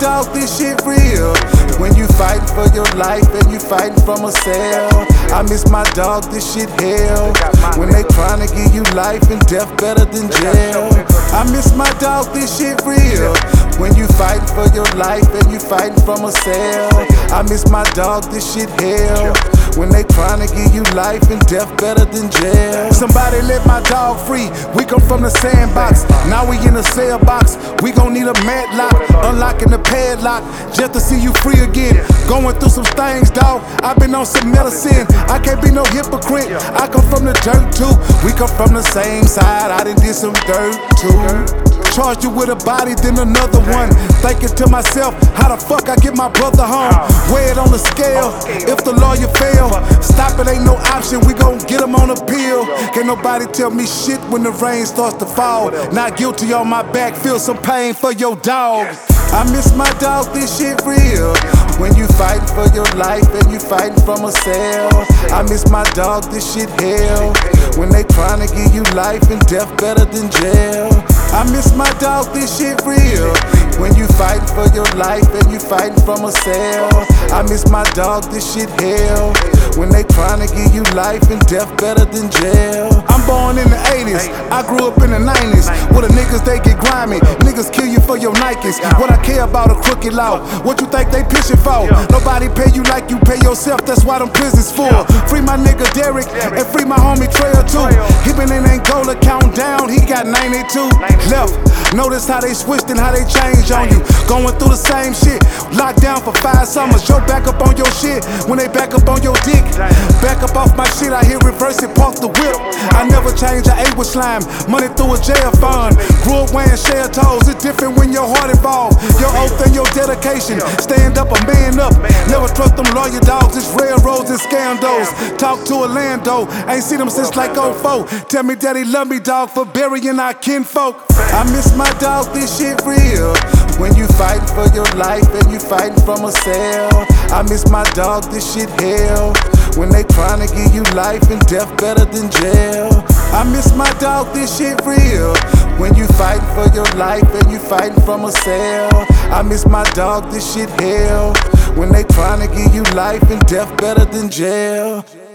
dog, this shit real. When you fighting for your life and you fighting from a cell. I miss my dog, this shit hell. When they tryna give you life and death better than jail. I miss my dog, this shit real. When you fighting for your life and you fighting from a cell. I miss my dog, this shit hell. When they tryna give you life and death better than jail. Somebody let my dog free. We come from the sandbox. Now we in the cell box. We gon' need a matlock. Unlocking the padlock just to see you free again. Going through some things, dog. I've been on some medicine. I can't be no hypocrite. I come from the dirt too. We come from the same side. I done did some dirt too. Charged you with a body, then another one. Thinking to myself, how the fuck I get my brother home? Weigh it on the scale. If the lawyer fail, stop it ain't no option. We gon' get him on appeal. Can't nobody tell me shit when the rain starts to fall. Not guilty on my back, feel some pain for your dog. I miss my dog, this shit real. When you fighting for your life and you fighting from a cell. I miss my dog, this shit hell. When they tryna give you life and death better than jail. I miss my dog, this shit real. When you fighting for your life and you fighting from a cell. I miss my dog, this shit hell. When they tryna give you life and death better than jail. I'm born in the 80s, I grew up in the 90s. With the niggas, they get grimy. Niggas kill you for your Nikes. What I care about a crooked law. What you think they pitching for? Nobody pay you like you pay yourself, that's why them prisons full. Free my nigga Derek and free my homie Trail too. He been in Angola counting down, he got 92 left. Notice how they switched and how they changed on you. Going through the same shit. Locked down for 5 summers. Yo, back up on your shit when they back up on your dick. Back up off my shit, I hear reverse it, park the whip. I never changed, I ate with slime. Money through a jail fund. Grew up wearing share toes. It's different when your heart involved. Your oath and your dedication. Stand up or man up. Never trust them lawyer dogs. It's railroads and scandals. Talk to Orlando. Ain't seen them since like 04. Tell me daddy love me, dog, for burying our kinfolk. I miss my dog, this shit real. When you fighting for your life and you fighting from a cell. I miss my dog, this shit hell. When they tryna give you life and death better than jail. I miss my dog, this shit real. When you fighting for your life and you fighting from a cell. I miss my dog, this shit hell. When they tryna give you life and death better than jail.